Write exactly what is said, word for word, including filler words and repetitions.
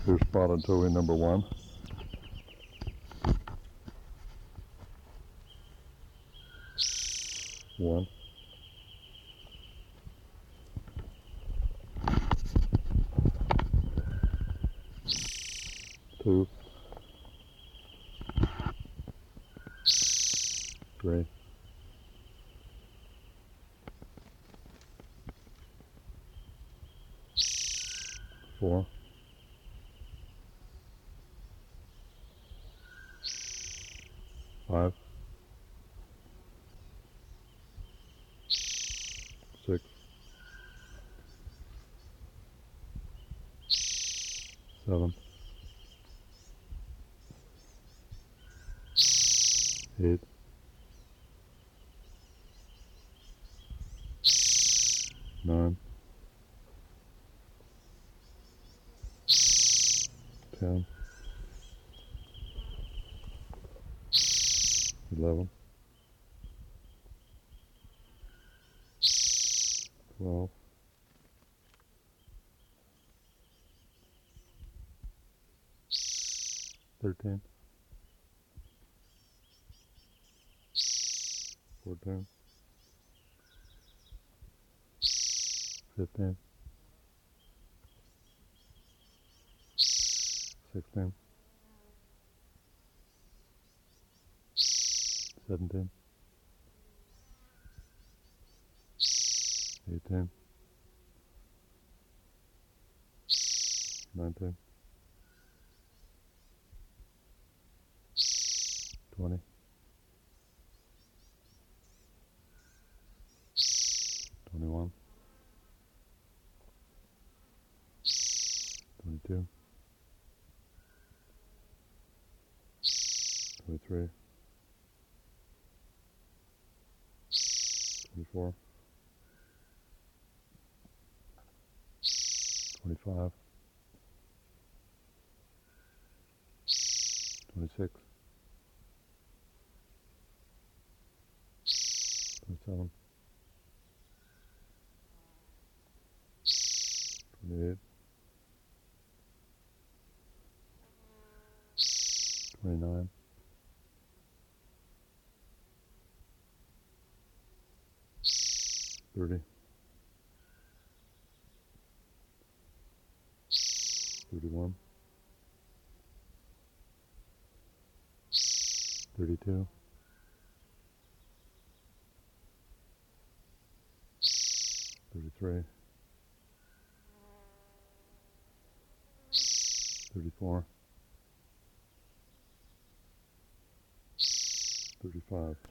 Here's spotted towhee number one. One. Two. Three. Four. Five. Six. Seven. Eight. Nine. Ten. Eleven. Twelve. Thirteen. Fourteen. Fifteen. Sixteen. Seventeen. Eighteen. Nineteen. Twenty. Twenty-one. Twenty-two. Twenty-three. Twenty-four. Twenty-five. Twenty-six. Twenty-seven. Twenty-eight. Twenty-nine. Thirty. Thirty-one. Thirty-two. Thirty-three. Thirty-four. Thirty-five.